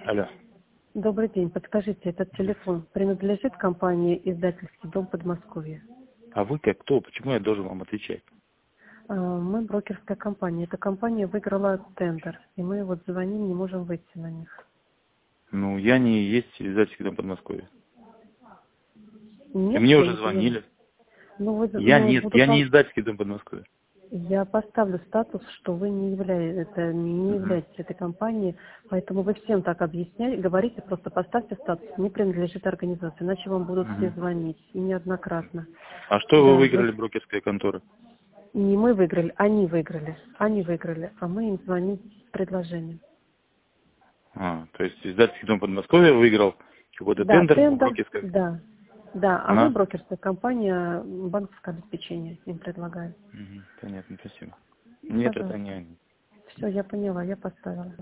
Алло. Добрый день. Подскажите, этот телефон принадлежит компании «Издательский дом Подмосковья»? А вы как кто? Почему я должен вам отвечать? Мы брокерская компания. Эта компания выиграла тендер, и мы вот звоним, не можем выйти на них. Ну, я не есть издательский дом Подмосковья. И Нет, мне я уже не поняла. звонили. Я Я не издательский дом Подмосковья. я поставлю статус, что вы не Мгм. являетесь этой компанией, поэтому вы всем так объясняете, говорите, просто поставьте статус, не принадлежит организации, иначе вам будут все Мгм. звонить, и неоднократно. А что вы Да, выиграли брокерская контора? не мы выиграли, они выиграли, а мы им звоним с предложением. То есть издательский дом Подмосковья выиграл какой-то Да, тендер, а тендер, брокерская... да, а мы Ага. брокерская компания, банковское обеспечение им предлагаем. Мгм. Понятно, спасибо. Нет, это Пожалуйста. не они. Все, я поняла, я поставила.